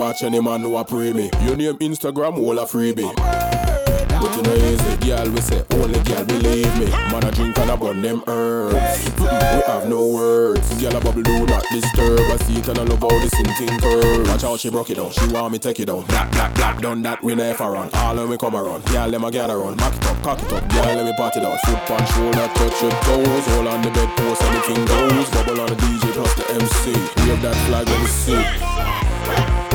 watch any man who a pray me. Your name Instagram, all a freebie. But you know easy, girl, we say only girl believe me. Man a drink and a burn them herbs. We have no words. Girl a bubble do not disturb. I see it and I love how this thing curve. Watch how she broke it down, she want me take it down. Black, black, black, done that we never run. All of me come around, girl them a gather around. Back it up, cock it up, girl let me part it out. Foot punch, shoulder, touch your toes. All on the bedpost, anything goes. Bubble on the DJ plus the MC. Wave that flag, let me see.